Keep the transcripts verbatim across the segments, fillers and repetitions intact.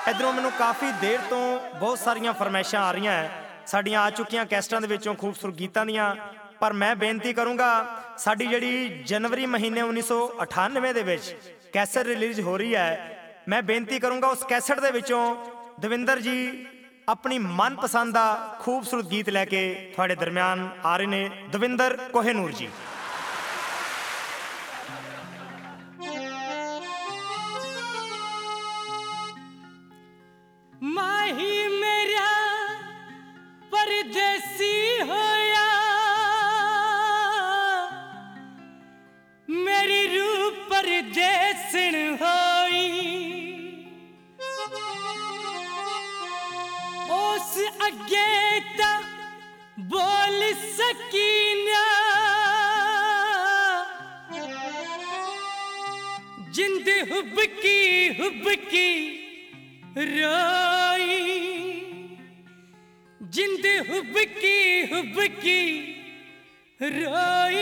इधरों मैनू काफ़ी देर तो बहुत सारिया फरमाइशां आ रही हैं साड़ियाँ आ चुकियां कैसटां दे विचों खूबसूरत गीतां दियां। पर मैं बेनती करूँगा साड़ी जिहड़ी जनवरी महीने उन्नीस सौ अठानवे दे विच कैसेट रिलीज हो रही है, मैं बेनती करूँगा उस कैसेट दे विचों दविंदर जी अपनी मनपसंद का खूबसूरत गीत लैके थोड़े दरम्यान आ रहे ने। दविंदर कोहिनूर जी। माही मेरा परदेसी होया, मेरी रूह परदेसन होई, उस अगे ता बोल सकीना, जिंद हुब की हुब की रोई, जिंद हुब की हुब की रोई।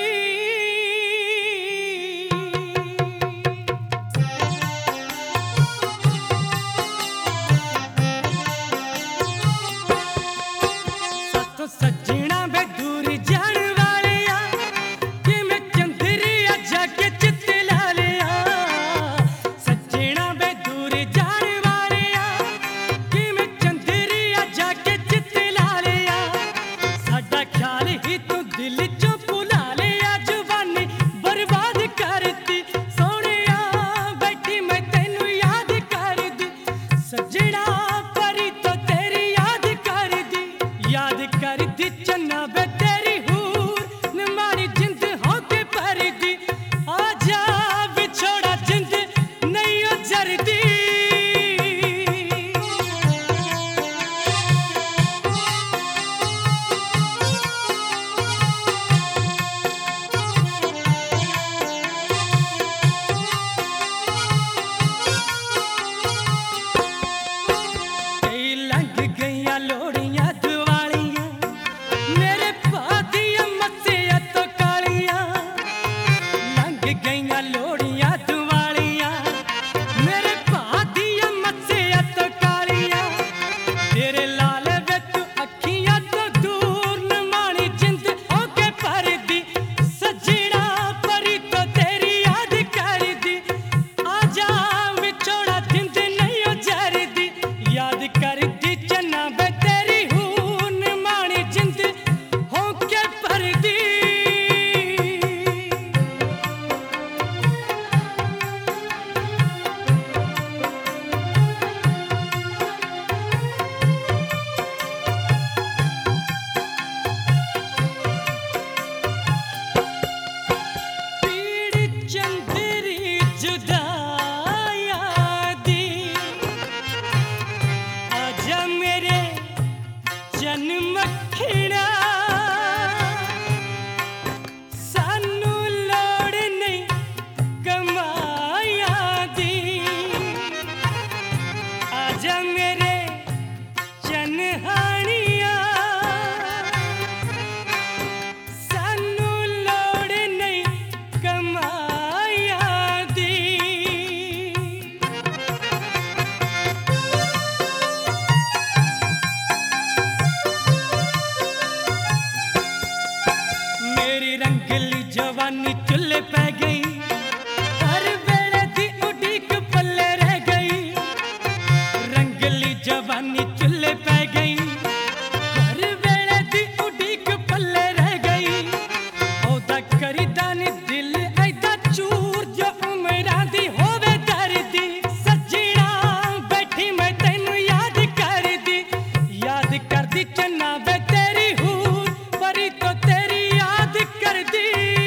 साथों सजना बे दूर जान वालिया, कि मैं चंदरिया जाके चित ला लिया। सजना बे दूर जान वालिया, कि मैं चंदरिया जाके चित ला लिया। साडा ख्याल ही तू दिल चों भुला लिया, जुबानी बर्बाद करती सोहणिया, बैठी मैं तैनू याद करदी। सजना परी तो तेरी याद करदी, याद करदी चन्ना बे तेरी हूर, न मारी जिंद होके भरदी। आजा विछोड़ा जिंद नहीं ओ जरदी। कई लंघ गईयां लोड़ियां दिवालियां, मेरे पादियां मस्सियां तो कालियां। लंघ गईयां लोड़ियां दिवालियां, मेरे पादियां मस्सियां तो कालियां। तेरे लाल वे तू अखियां तो दूर, न मानी जिंद होके भरदी। सजना परी तो तेरी याद करदी, आजा विछोड़ा जिंद नहीं ओ जरदी। याद करदी चन्ना बे तेरी हूर, न मानी जिंद होके भरदी। पीड़ चंदरी जुदाइया दी, आजा मेरे जन्म खिड़ा। सानू लोड़ नहीं कमाया दी, आजा मेरे जनहानिया। सानू लोड़ नहीं कमाया दी। मेरी रंगली जवानी चुल्ले पै गई, हर वेले दी उड़ीक पल्ले रह गई। रंगली जवानी चुल्ले पै गई, हर वेले दी उड़ीक पल्ले रह गई। ओदा करीदा नी दिल ऐदा चूर, जो उमरां दी होवे दर्दी। सजना बैठी मैं तैनू याद करदी, याद करदी चन्ना बे तेरी हूर, परी तो तेरी याद करदी।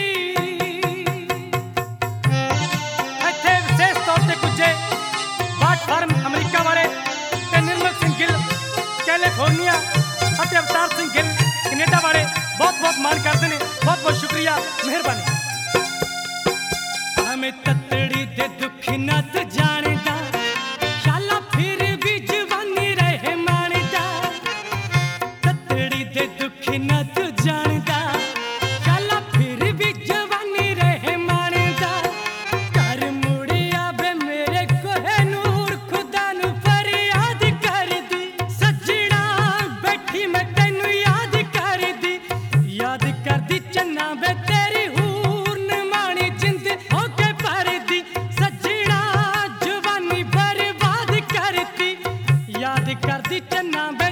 ਇੱਥੇ ਵਿਸ਼ੇਸ਼ ਤੌਰ ਤੇ ਪੁੱਜੇ ਬਾਟ ਫਾਰਮ ਅਮਰੀਕਾ ਵਾਲੇ ਤੇ ਨਿਰਮਲ ਸਿੰਘ ਗਿੱਲ ਕੈਲੀਫੋਰਨੀਆ ਅਤੇ ਅਵਤਾਰ ਸਿੰਘ ਗਿੱਲ ਕੈਨੇਡਾ ਵਾਲੇ ਬਹੁਤ ਬਹੁਤ ਮਾਣ ਕਰਦੇ ਨੇ। ਬਹੁਤ ਬਹੁਤ ਸ਼ੁਕਰੀਆ, ਮਿਹਰਬਾਨੀ। हमें ततड़ी दे दुख ना तो जानदा, शाला फिर भी जवानी रहे मानदा। ततड़ी दे दुख ना तो जानदा, शाला फिर भी जवानी रहे मानदा। घर मुड़िया बे मेरे कोहिनूर, खुदा नू फरियाद करदी चन्ना बे तेरी हूर न मानी जिंद होके भरदी सजना जवानी बर्बाद करती याद करदी चन्ना बे